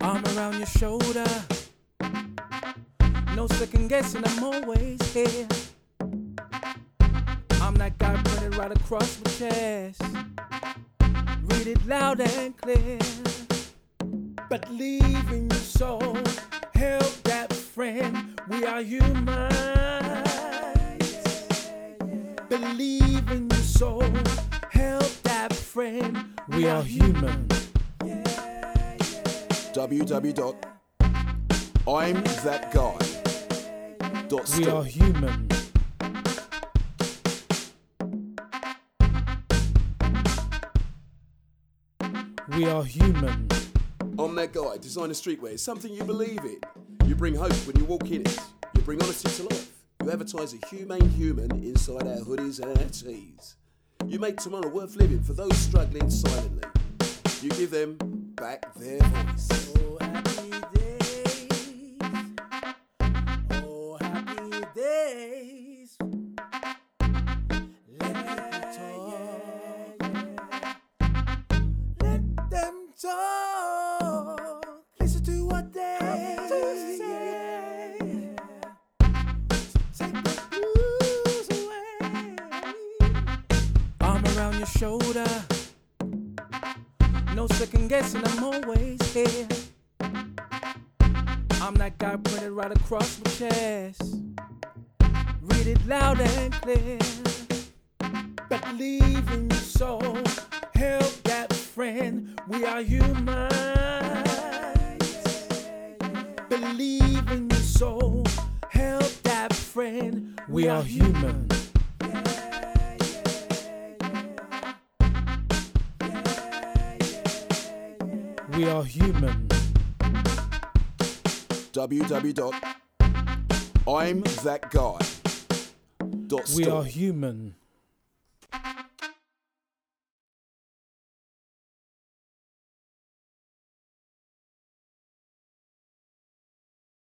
Arm around your shoulder. No second guessing, I'm always here. I'm that guy printed right across my chest. Read it loud and clear. Believe in your soul. Help that friend. We are human. Believe in your soul. Help that friend. We are human. www.imthatguy.com. We are human. We are human. I'm that guy, designer streetwear. It's something you believe in. You bring hope when you walk in it. You bring honesty to life. You advertise a humane human inside our hoodies and our tees. You make tomorrow worth living for those struggling silently. You give them back their voice. Oh, happy days. Oh, happy days. Let them talk. Let them talk. Listen to what they have to say. Take the blues away. Arm around your shoulder. No second guessing, I'm always here. I'm that guy printed right across my chest. Read it loud and clear. Believe in your soul. Help that friend. We are human. Believe in your soul. Help that friend. We are human. We are human. www.imthatguy.com. We are human.